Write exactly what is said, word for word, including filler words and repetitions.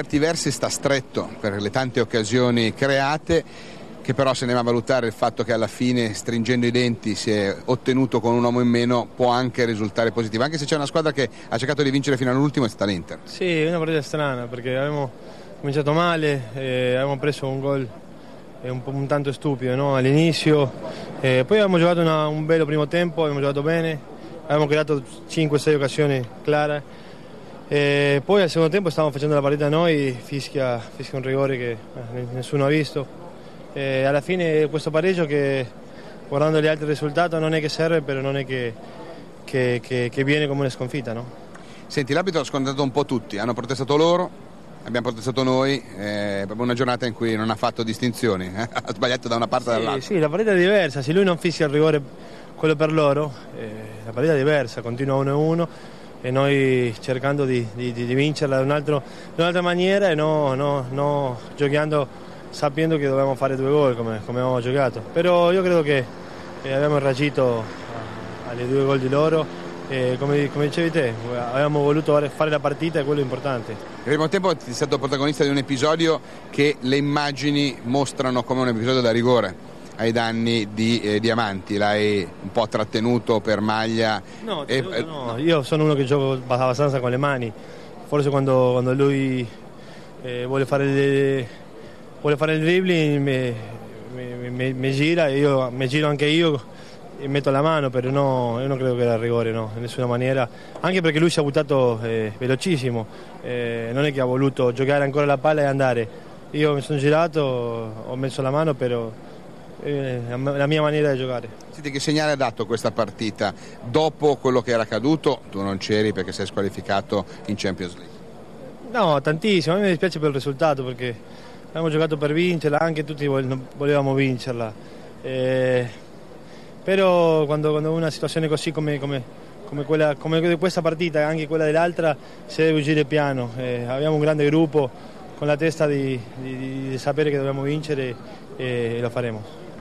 certi versi sta stretto per le tante occasioni create, che però se ne va a valutare il fatto che alla fine, stringendo i denti, si è ottenuto con un uomo in meno, può anche risultare positivo, anche se c'è una squadra che ha cercato di vincere fino all'ultimo, è stata l'Inter. Sì, è una partita strana perché avevamo cominciato male, eh, avevamo preso un gol eh, un, po', un tanto stupido, no? All'inizio, eh, poi abbiamo giocato una, un bello primo tempo, abbiamo giocato bene, avevamo creato cinque sei occasioni chiare, eh, poi al secondo tempo stavamo facendo la partita noi, fischia, fischia un rigore che eh, nessuno ha visto. E alla fine questo pareggio, che guardando gli altri risultati non è che serve, però non è che, che, che, che viene come una sconfitta, no? Senti, l'arbitro ha scontato un po' tutti, hanno protestato loro, abbiamo protestato noi, è proprio una giornata in cui non ha fatto distinzioni, eh? Ha sbagliato da una parte e sì, dall'altra. Sì, la partita è diversa, se lui non fischia il rigore quello per loro, eh, la partita è diversa, continua uno a uno e noi cercando di, di, di vincerla in un'altra maniera e no, no, no giocando sapendo che dovevamo fare due gol come, come avevamo giocato, però io credo che eh, abbiamo reagito alle due gol di loro e come, come dicevi te, avevamo voluto fare la partita e quello è importante. Il primo tempo sei stato protagonista di un episodio che le immagini mostrano come un episodio da rigore ai danni di eh, Diamanti, l'hai un po' trattenuto per maglia. No, e, eh, no, io sono uno che gioco abbastanza con le mani, forse quando, quando lui eh, vuole fare le vuole fare il dribbling, mi, mi, mi, mi gira e io mi giro anche io e metto la mano, però no, io non credo che era rigore, no, in nessuna maniera, anche perché lui si è buttato eh, velocissimo, eh, non è che ha voluto giocare ancora la palla e andare, io mi sono girato, ho messo la mano, però è la mia maniera di giocare. Senti, che segnale ha dato questa partita dopo quello che era accaduto? Tu non c'eri perché sei squalificato in Champions League. No, tantissimo, a me mi dispiace per il risultato perché abbiamo giocato per vincerla, anche tutti volevamo vincerla, eh, però quando, quando una situazione così come, come, come, quella, come questa partita e anche quella dell'altra si deve uscire piano, eh, abbiamo un grande gruppo con la testa di, di, di sapere che dobbiamo vincere e, e lo faremo.